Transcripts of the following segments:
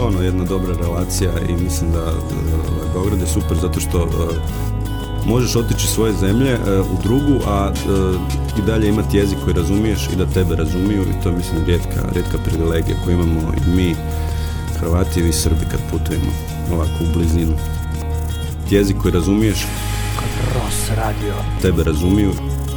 jedna dobra relacija i mislim da Beograd je super zato što možeš otići svoje zemlje u drugu, a i dalje imati jezik koji razumiješ i da tebe razumiju, i to je mislim rijetka privilegija koju imamo i mi Hrvati i vi Srbi kad putujemo ovako u blizinu. Jezik koji razumiješ, Cross Radio, tebe razumiju.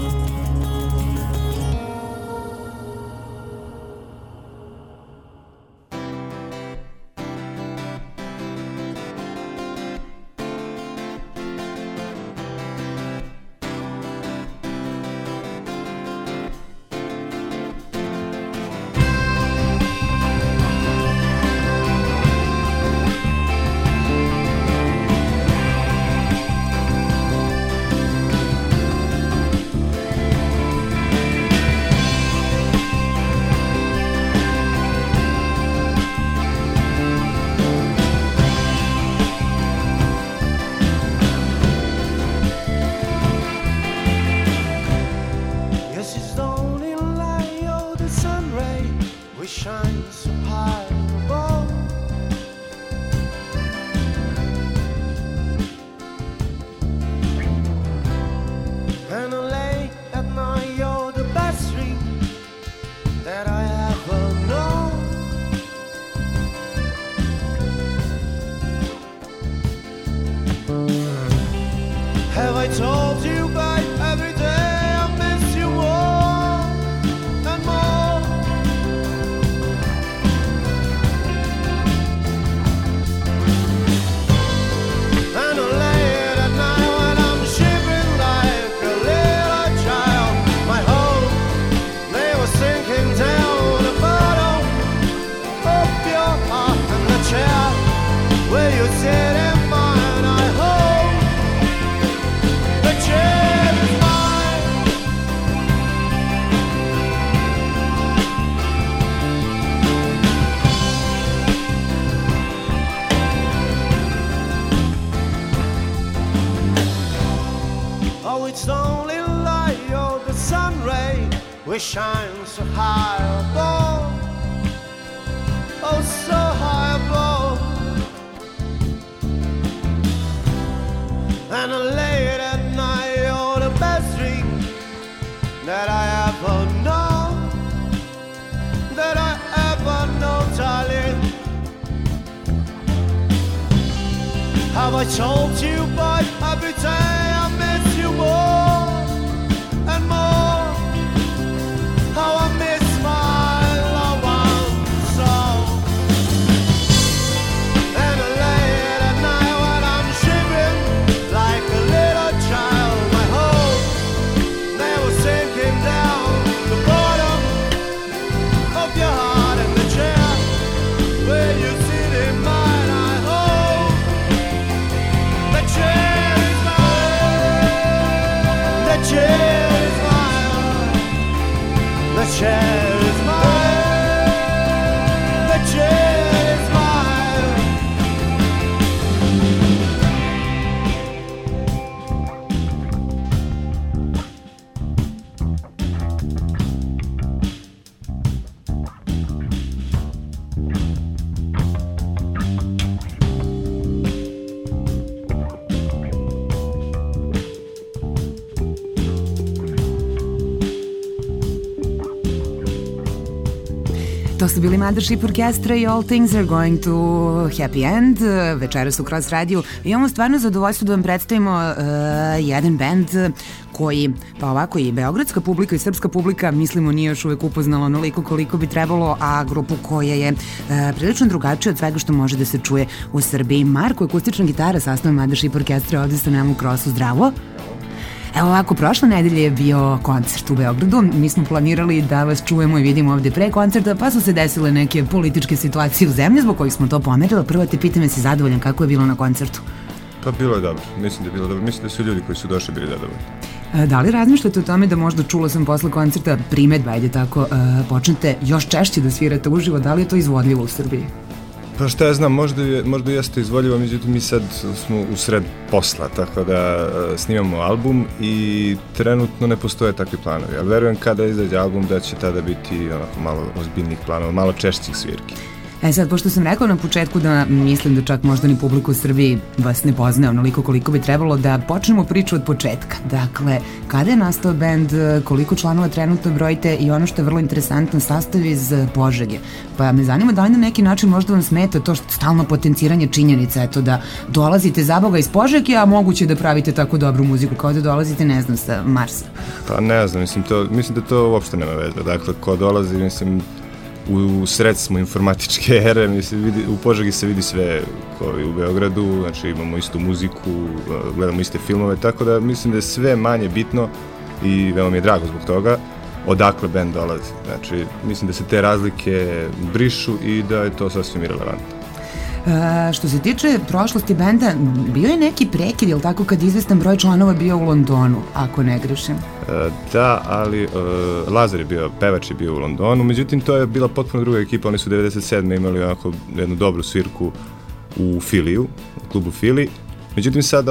Shine so high above, oh so high above, and late at night you're the best dream that I ever know, darling. Have I told you, but every day I miss you more and more. How I miss my loved ones so. And late at night when I'm shivering like a little child, my hopes they were sinking down the bottom of your heart, and the chair where you sit in mine, I hope the chair is mine. The chair is mine. The chair is mine. The chair is mine. To su bili Mothership Orkestra i All Things Are Going to Happy End. Večeras u Cross Radio imamo stvarno zadovoljstvo da vam predstavimo jedan band koji, pa ovako, i beogradska publika i srpska publika, mislimo, nije još uvek upoznala onoliko koliko bi trebalo, a grupu koja je prilično drugačija od svega što može da se čuje u Srbiji. Marko, akustična gitara, sastav Mothership Orkestra, ovde sa nama u Crossu. Zdravo! Evo ovako, prošle nedelje je bio koncert u Beogradu. Mi smo planirali da vas čujemo i vidimo ovde pre koncerta, pa su se desile neke političke situacije u zemlji zbog kojih smo to pomerili. Prvo te pitam, jesi zadovoljan kako je bilo na koncertu? Pa bilo je dobro, mislim da je bilo dobro. Mislim da su ljudi koji su došli bili zadovoljni. Da li razmišljate o tome da možda, čula sam posle koncerta primedba, ajde tako, počnete još češće da svirate uživo, da li je to izvodljivo u Srbiji? Pa šta ja znam, možda jeste izvodljivo, međutim mi sad smo u sred posla, tako da snimamo album i trenutno ne postoje takvi planovi, ali verujem kada izađe album da će tada biti onako malo ozbiljnih planova, malo češćih svirki. Sad, pošto sam rekao na početku da mislim da čak možda ni publiku u Srbiji vas ne poznaje onoliko koliko bi trebalo, da počnemo priču od početka. Dakle, kada je nastao bend, koliko članova trenutno brojite i ono što je vrlo interesantno, sastav iz Požege. Pa me zanima da li na neki način možda vam smeta to što stalno potenciranje činjenica, eto da dolazite zaboga iz Požege, a moguće da pravite tako dobru muziku, kao da dolazite, ne znam, sa Marsa. Pa ne znam, mislim da to uopšte nema veze. Dakle, ko dolazi, mislim, u sred smo informatičke ere, mislim, u Požegi se vidi sve kao i u Beogradu, znači imamo istu muziku, gledamo iste filmove, tako da mislim da je sve manje bitno i veoma mi je drago zbog toga odakle band dolazi. Znači, mislim da se te razlike brišu i da je to sasvim irelevantno. Što se tiče prošlosti benda, bio je neki prekid, jel tako, kad izvestan broj članova bio u Londonu, ako ne grešim? Da, ali Lazar je bio, pevač je bio u Londonu, međutim to je bila potpuno druga ekipa, oni su 97. imali onako jednu dobru svirku u Filiju, u klubu Fili. Međutim sad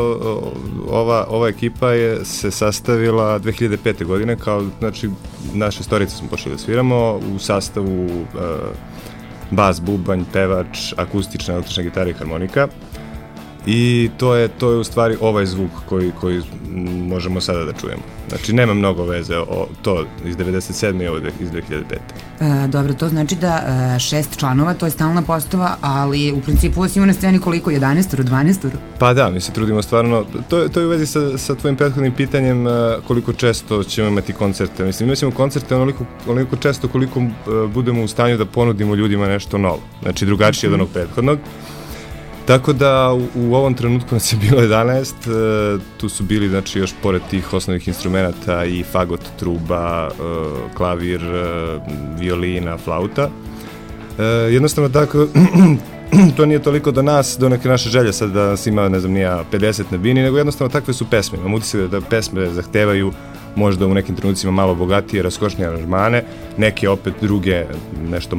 ova ekipa se sastavila 2005. godine, kao, znači, naše storice smo počeli da sviramo u sastavu bas, bubanj, pevač, akustična, električna gitara i harmonika. I to je u stvari ovaj zvuk koji možemo sada da čujemo. Znači, nema mnogo veze to iz 97. i ovo iz 2005. Dobro, to znači da 6 članova, to je stalna postava, ali u principu vas ima na sceni koliko, 11, 12? Pa da, mi se trudimo stvarno, to je u vezi sa tvojim prethodnim pitanjem koliko često ćemo imati koncerte. Mislim, imat ćemo koncerte onoliko često koliko budemo u stanju da ponudimo ljudima nešto novo, znači drugačije od onog prethodnog. Tako da u ovom trenutku nas je bilo 11, tu su bili, znači, još pored tih osnovnih instrumenta i fagot, truba, klavir, violina, flauta. Jednostavno tako, to nije toliko do nas, do neke naše želje sad da nas ima, ne znam, nija 50 na bini, nego jednostavno takve su pesme. Imam utisak da pesme zahtevaju možda u nekim trenucima malo bogatije, raskošnije aranžmane, neke opet druge, nešto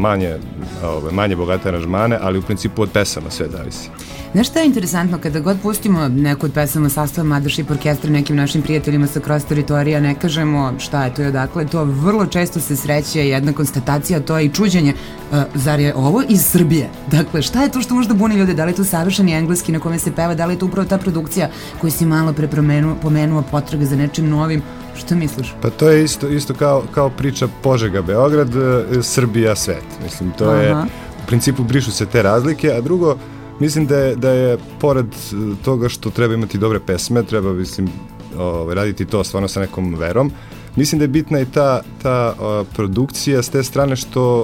manje bogate aranžmane, ali u principu od pesama sve zavisi. Znaš šta je interesantno, kada god pustimo neku od pesama sastava Mothership orkestra nekim našim prijateljima sa cross teritorija, ne kažemo šta je to i odakle, to vrlo često se sreće jedna konstatacija, to je i čuđenje, zar je ovo iz Srbije? Dakle, šta je to što možda buni ljude, da li je to savršeni engleski na kome se peva, da li je to upravo ta produkcija koju si malo pre pomenuo, potraga za nečim novim? Šta misliš? Pa to je isto kao priča Požega, Beograd, Srbija, svet. Mislim, to je, u principu brišu se te razlike, a drugo, mislim da je pored toga što treba imati dobre pesme, treba, mislim, raditi to stvarno sa nekom verom. Mislim da je bitna i ta produkcija s te strane što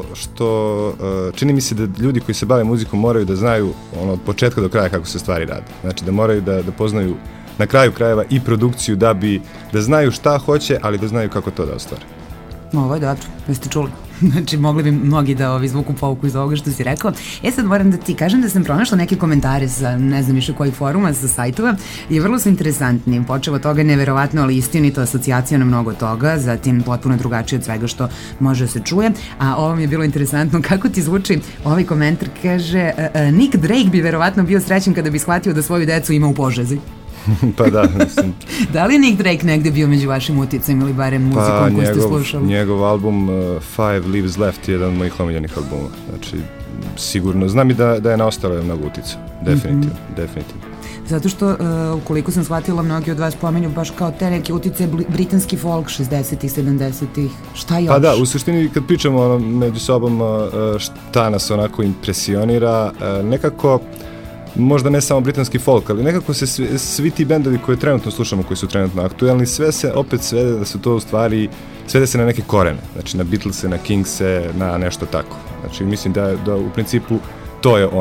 čini mi se da ljudi koji se bave muzikom moraju da znaju od početka do kraja kako se stvari rade. Znači da moraju da poznaju na kraju krajeva i produkciju da znaju šta hoće, ali da znaju kako to da ostvare. Ovo je dobro, jeste čuli. Znači, mogli bi mnogi da izvuku pouku iz ovoga što si rekao. Sad moram da ti kažem da sam pronašla neke komentare sa ne znam više kojih foruma, sa sajtova i vrlo su interesantni. Počeo od toga neverovatno, ali istinito asocijacija na mnogo toga, zatim potpuno drugačije od svega što može se čuje. A ovo mi je bilo interesantno kako ti zvuči ovaj komentar, kaže Nick Drake bi verovatno bio srećan kada bi shvatio da svoju decu ima u Požezi. Pa da, mislim. Da li je Nick Drake negde bio među vašim uticajima ili barem muzikom koju ste slušali? Njegov album Five Leaves Left je jedan od mojih omiljenih albuma. Znači, sigurno. Znam i da je na ostalo mnogo utica. Definitivno. Zato što, ukoliko sam shvatila, mnogi od vas pomenju baš kao te neke utice britanski folk 60-ih, 70-ih. Šta još? Pa da, u suštini kad pričamo među sobom šta nas onako impresionira, nekako možda ne samo britanski folk, ali nekako se svi ti bendovi koje trenutno slušamo, koji su trenutno aktuelni, sve se opet svede da su to u stvari, svede se na neke korene, znači na Beatlese, na Kingse, na nešto tako. Znači mislim da u principu to je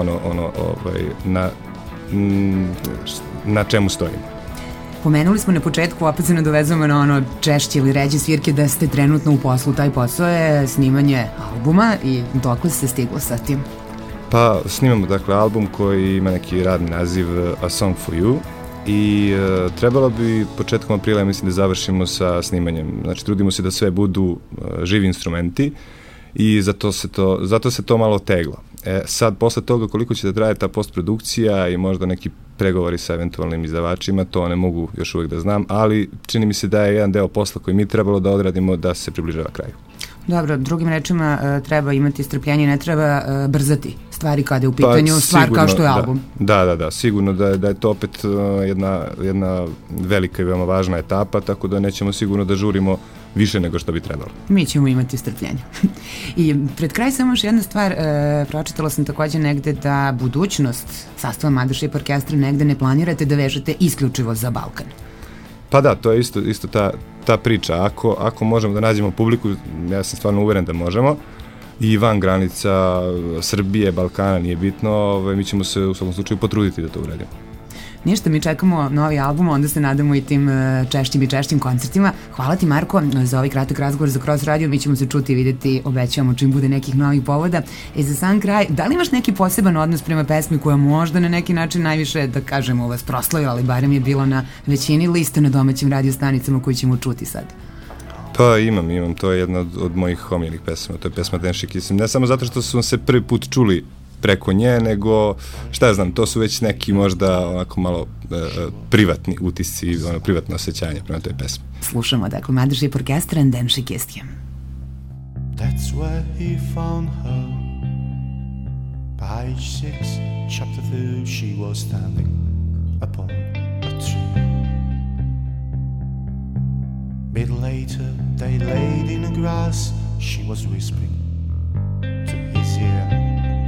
na čemu stojimo. Pomenuli smo na početku, opet se nadovezujemo na ono češće ili ređe svirke da ste trenutno u poslu. Taj posao je snimanje albuma i dokle se stiglo sa tim? Pa snimamo dakle album koji ima neki radni naziv A Song for You i trebalo bi početkom aprila, mislim, da završimo sa snimanjem. Znači trudimo se da sve budu živi instrumenti i zato se to malo teglo. Sad, posle toga koliko će da traje ta postprodukcija i možda neki pregovori sa eventualnim izdavačima, to ne mogu još uvijek da znam, ali čini mi se da je jedan deo posla koji mi trebalo da odradimo da se približava kraju. Dobro, drugim rečima treba imati strpljenje, ne treba brzati stvari kada je u pitanju stvar sigurno, kao što je album. Da, sigurno da je to opet jedna velika i veoma važna etapa, tako da nećemo sigurno da žurimo više nego što bi trebalo. Mi ćemo imati strpljenje. I pred kraj samo još jedna stvar, pročitala sam takođe negde da budućnost sastava Mothership orkestra negde ne planirate da vežete isključivo za Balkan. Pa da, to je isto ta priča. Ako možemo da nađemo publiku, ja sam stvarno uveren da možemo, i van granica Srbije, Balkana, nije bitno, mi ćemo se u svakom slučaju potruditi da to uradimo. Ništa, mi čekamo novi album, onda se nadamo i tim češćim koncertima. Hvala ti, Marko, za ovaj kratak razgovor za Cross Radio. Mi ćemo se čuti i vidjeti, obećavamo čim bude nekih novih povoda. I za sam kraj, da li imaš neki poseban odnos prema pesmi koja možda na neki način najviše, da kažemo, vas proslavila, ali barem je bilo na većini liste na domaćim radio stanicama koju ćemo čuti sad? Pa imam, to je jedna od mojih omiljenih pesama, to je pesma Denši Kisim. Ne samo zato što smo se prvi put čuli preko nje, nego, šta ja znam, to su već neki možda onako malo privatni utisci, privatno osjećanje prema toj pesmi. Slušamo, dakle, Mothership orkestra and Denši Kisim. That's where he found her. Page 6, chapter 2, she was standing upon a tree. Bit later, they laid in the grass, she was whispering to his ear.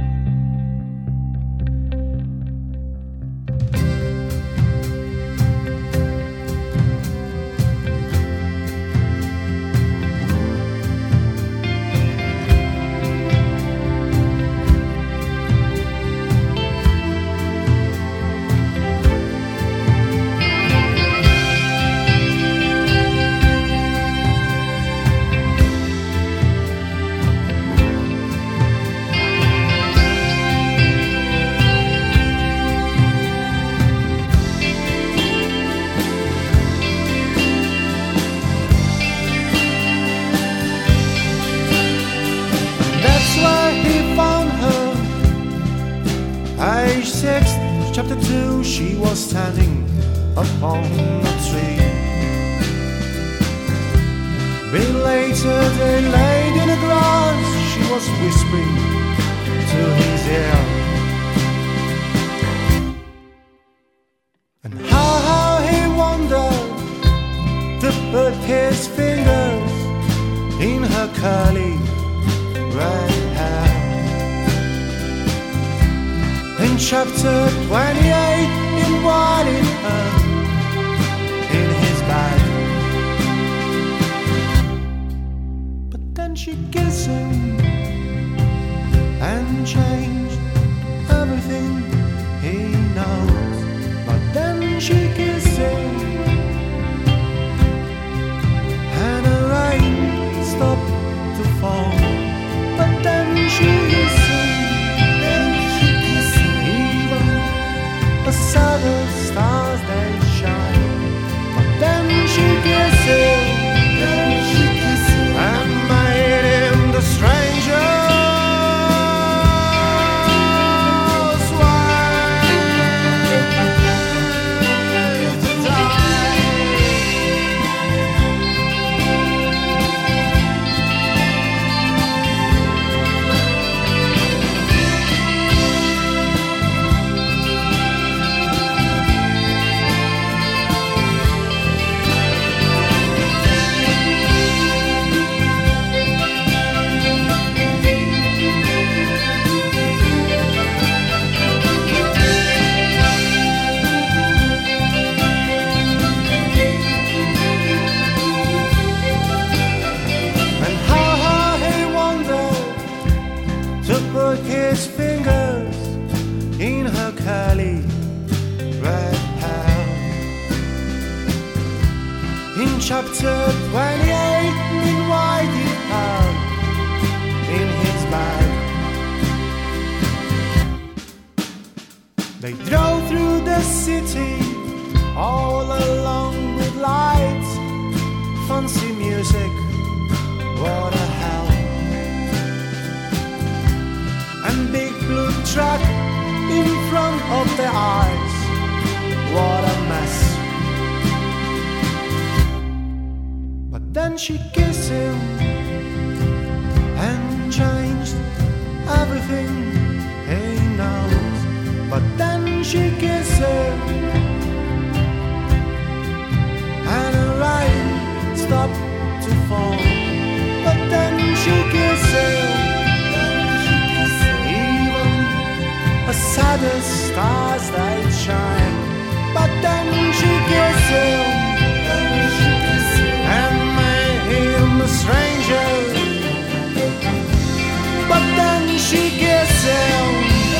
Chapter 2, she was standing upon a tree. Bit later, they laid in the grass, she was whispering to his ear. And how he wondered to put his fingers in her curly red hair. In chapter 28, invited her in his bed. But then she kissed him and changed everything he knows. But then she kissed him and the rain stopped to fall. But then she kissed him. Beside the stars they shine. But then she kissed him, and made him the stranger's wife to die. His fingers in her curly red hair. In chapter 28, invited her in his bed. They drove through the city all along with lights, fancy music, what a hell. And big blue truck in front of their eyes, what a mess. But then she kissed him everything he knows. But then she kisses and the rain stopped to fall. But then she kisses, even the saddest stars they shine. But then she kisses and made him a stranger. But then she kisses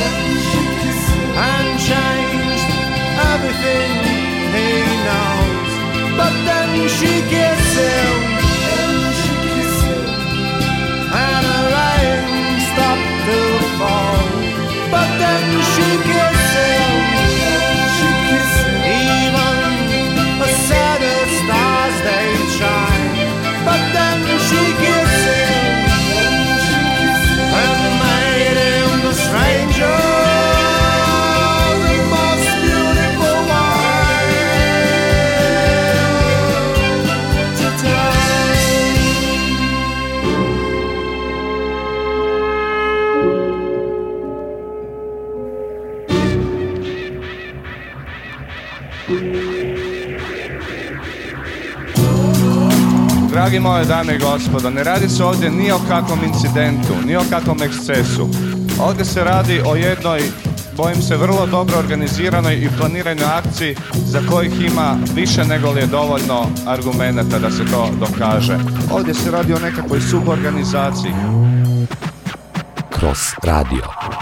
and changed everything he knows. But then she kisses and the rain stopped to fall. But then she kisses, even the saddest stars they shine. But then she kisses and made him the stranger, the most beautiful one to Dragi moje dame i gospodo, ne radi se ovdje ni o kakvom incidentu, ni o kakvom ekscesu. Ovdje se radi o jednoj, bojim se, vrlo dobro organiziranoj i planiranoj akciji za kojih ima više nego li je dovoljno argumenata da se to dokaže. Ovdje se radi o nekakvoj suborganizaciji. Cross Radio.